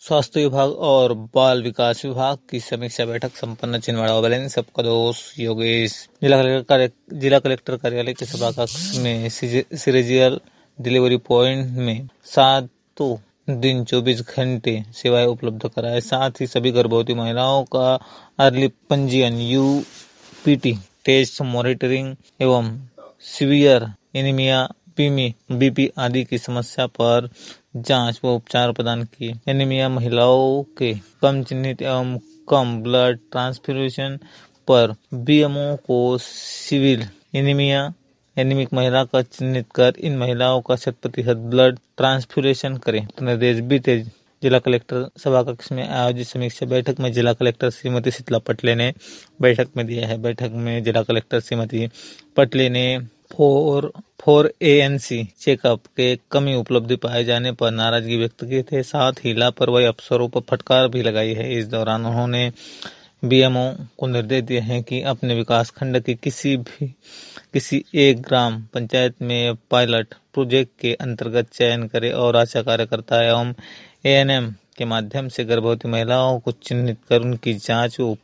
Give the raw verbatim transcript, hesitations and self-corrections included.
स्वास्थ्य विभाग और बाल विकास विभाग की समीक्षा बैठक संपन्न छिंदवाड़ा बैलेंस सबका दोस्त योगेश। जिला कलेक्टर जिला कलेक्टर कार्यालय के सभाकक्ष में सीरियल डिलीवरी पॉइंट में सातों दिन चौबीस घंटे सेवाएं उपलब्ध कराए। साथ ही सभी गर्भवती महिलाओं का अर्ली पंजीयन, यूपीटी टेस्ट, मॉनिटरिंग एवं सीवियर एनीमिया, पीमी, बीपी आदि की समस्या पर जांच व उपचार प्रदान किए। एनीमिया महिलाओं के कम चिन्हित एवं कम ब्लड ट्रांसफ्यूजन पर बीएमओ को सिविल एनीमिया एनीमिक महिला का चिन्हित कर इन महिलाओं का शत प्रतिशत ब्लड ट्रांसफ्यूजन करें तो निर्देश भी थे। जिला कलेक्टर सभाकक्ष में आयोजित समीक्षा बैठक में जिला कलेक्टर श्रीमती शीतला पटले ने बैठक में दिया है। बैठक में जिला कलेक्टर श्रीमती पटले ने फोर फोर एएनसी चेकअप के कमी उपलब्धि पाए जाने पर नाराजगी व्यक्त की थे। साथ ही लापरवाही अफसरों पर फटकार भी लगाई है। इस दौरान उन्होंने बीएमओ को निर्देश दिए हैं कि अपने विकास खंड के किसी भी किसी एक ग्राम पंचायत में पायलट प्रोजेक्ट के अंतर्गत चयन करे और आशा कार्यकर्ता एवं एएनएम के माध्यम से गर्भवती महिलाओं को चिन्हित कर उनकी जांच व